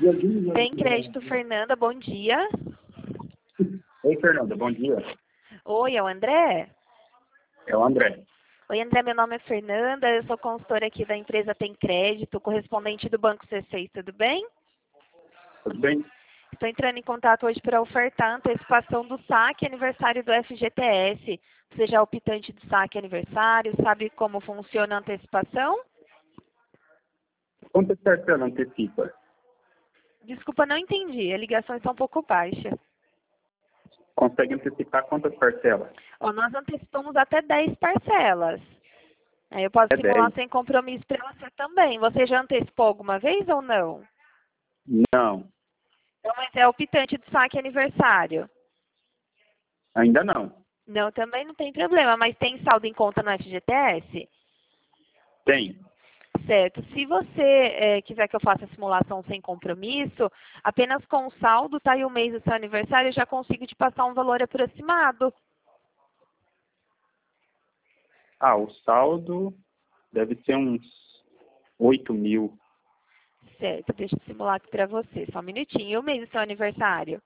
Bem Crédito, Fernanda, bom dia. Oi, Fernanda, bom dia. Oi, é o André? É o André. Oi, André, meu nome é Fernanda, eu sou consultora aqui da empresa Tem Crédito, correspondente do Banco C6, tudo bem? Tudo bem? Estou entrando em contato hoje para ofertar a antecipação do saque aniversário do FGTS. Você já é optante do saque aniversário, sabe como funciona a antecipação? Quantas parcelas antecipa? Desculpa, não entendi, a ligação está um pouco baixa. Consegue antecipar quantas parcelas? Ó, nós antecipamos até 10 parcelas. Aí eu posso É simular 10. sem compromisso para você também. Você já antecipou alguma vez ou não? Não, Não, mas é optante do saque aniversário. ainda não. Não, também não tem problema, mas tem saldo em conta no FGTS? Tem. Certo. Se você quiser que eu faça a simulação sem compromisso, apenas com o saldo, tá aí o mês do seu aniversário, eu já consigo te passar um valor aproximado. Ah, o saldo deve ser uns 8 mil. Certo, deixa eu simular aqui para você, só um minutinho. E o mês do seu aniversário?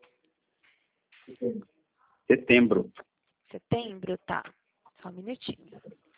Setembro. Setembro? Tá. Só um minutinho.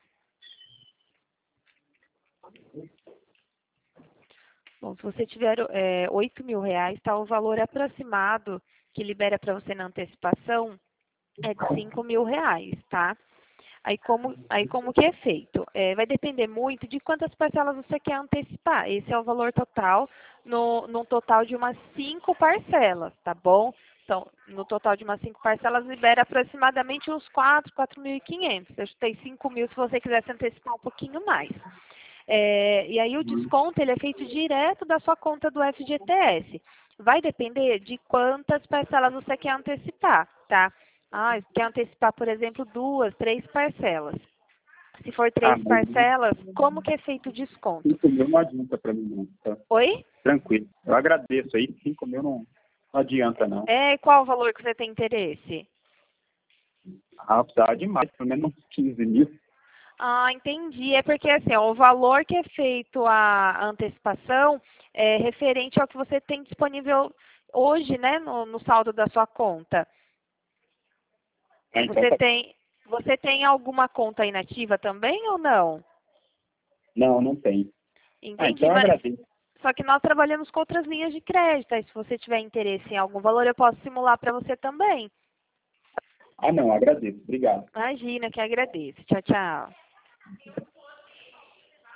Bom, se você tiver 8 mil reais, tá, o valor aproximado que libera para você na antecipação é de 5 mil reais, tá? Aí como que é feito? Vai depender muito de quantas parcelas você quer antecipar. Esse é o valor total, no total de umas 5 parcelas, tá bom? Então, no total de umas 5 parcelas, libera aproximadamente uns 4.500. Eu chutei 5 mil se você quisesse antecipar um pouquinho mais. E aí o desconto ele é feito direto da sua conta do FGTS. Vai depender de quantas parcelas você quer antecipar, tá? Ah, quer antecipar, por exemplo, 2, 3 parcelas. Se for Ah, 3 mas parcelas, como que é feito o desconto? 5 mil não adianta para mim, não. Tá? Oi? Tranquilo. Eu agradeço aí. 5 mil não adianta, não. Qual o valor que você tem interesse? Ah, precisava demais, pelo menos uns 15 mil. Ah, entendi. É porque assim, ó, o valor que é feito a antecipação é referente ao que você tem disponível hoje, né, no saldo da sua conta. Ah, então Você tá. tem alguma conta inativa também ou não? Não, não tem. Ah, Entendi, então eu mas agradeço. só que nós trabalhamos com outras linhas de crédito. Aí, se você tiver interesse em algum valor, eu posso simular para você também. Ah, não, agradeço. Obrigado. Imagina, que agradeço. Tchau, tchau.